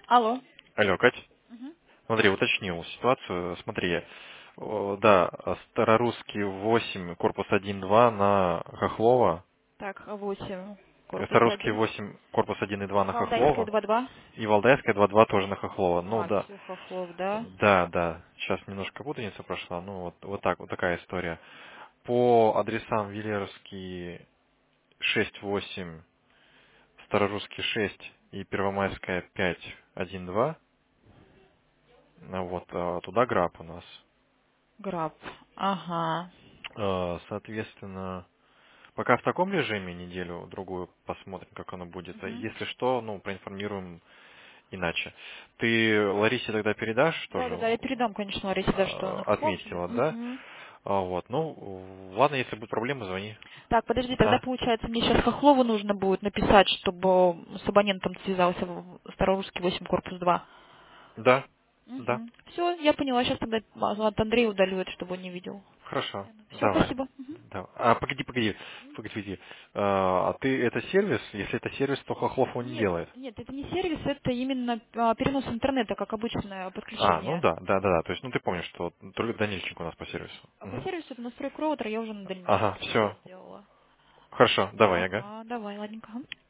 Алло. Алло, Кать, Мгм. смотри, уточнил ситуацию. Смотри, да, старорусский 8, корпус 1.2 на Хохлова, Так, 8, корпус старорусский 1. 8, корпус 1.2 на Валдайская Хохлова, 2-2. и Валдайская 2.2 тоже на Хохлова. Ну А, да, все, Хохлов, да. да, сейчас немножко путаница прошла, ну вот так, вот такая история. По адресам Велеровский 6.8, Старорусский 6 и Первомайская 5.1.2, вот, туда граб у нас. Граб. Ага. Соответственно, пока в таком режиме неделю-другую посмотрим, как оно будет. А Мгм. если что, ну, проинформируем иначе. Ты Ларисе тогда передашь Да, тоже? да, да, я передам, конечно, Ларисе, да, что на Хохлов себе. Отметила, да? Мгм. Вот, ну, ладно, если будут проблемы, звони. Так, подожди, тогда А, получается, мне сейчас Хохлову нужно будет написать, чтобы с абонентом связался Старорусский 8, корпус 2. да, да, Угу. Все, я поняла, сейчас тогда от Андрея удалю это, чтобы он не видел. хорошо, Все, давай. спасибо. Мгм. Да. Погоди. А ты это сервис? Если это сервис, то Хохлов его не Нет, делает. нет, это не сервис, это именно перенос интернета, как обычное Ну подключение. да. То есть, ну ты помнишь, что только Данильчик у нас по сервису. А по Мгм. сервису это настройка роутера я уже на Ага, дальнейшем все. сделала. Хорошо, давай, ага. Ага, давай, ладненько.